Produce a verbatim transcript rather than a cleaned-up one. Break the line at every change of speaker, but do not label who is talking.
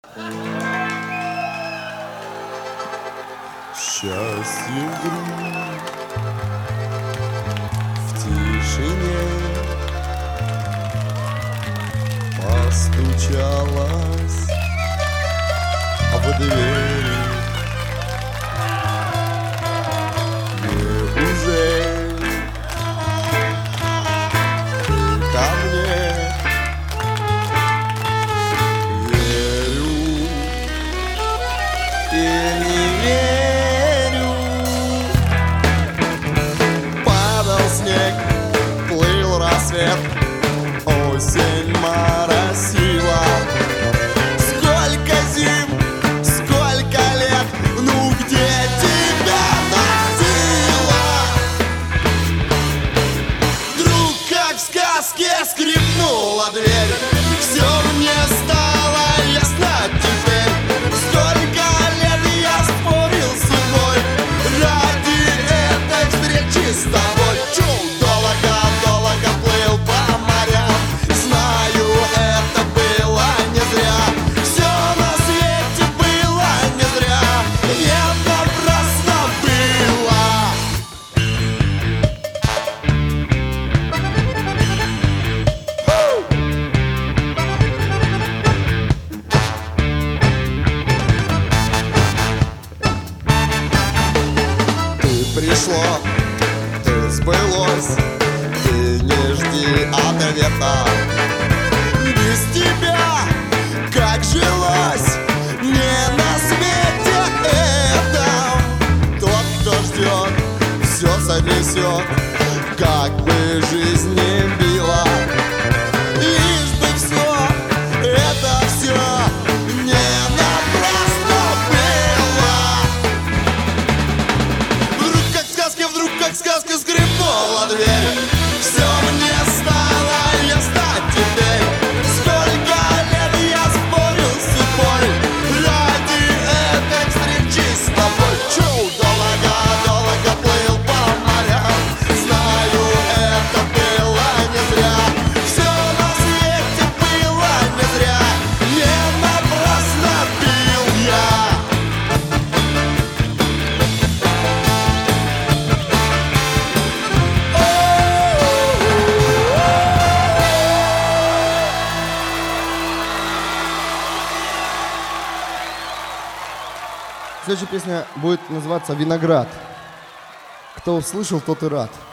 Счастье вдруг в тишине постучалась в дверь. Неужели ты ко мне? Верю и не верю. Падал снег, плыл рассвет, осень моросила. Сколько зим, сколько лет, ну где тебя носила? Вдруг, как в сказке, скрипнула дверь. Все мне стало ясно теперь. Сколько лет я спорил с судьбой ради этой встречи с тобой. Чул, долго-долго плыл по морям. Знаю, это было не зря. Все на свете было не зря. Не напрасно было. Ты пришло, ты сбылось, ты не жди ответа. Без тебя как жилось мне на свете этом. Тот, кто ждет, все сотрясет, как бы жизнь не била. Лишь бы все, это все не напрасно было. Вдруг, как в сказке, вдруг, как в сказке, скрипнула дверь. Все мне стало ясно теперь. Сколько лет я спорил с судьбой ради этой встречи с тобой. Чул, долго-долго плыл по морям. Знаю, это было не зря. Все на свете было не зря. Не напрасно пил я.
Следующая песня будет называться «Виноград». Кто услышал, тот и рад.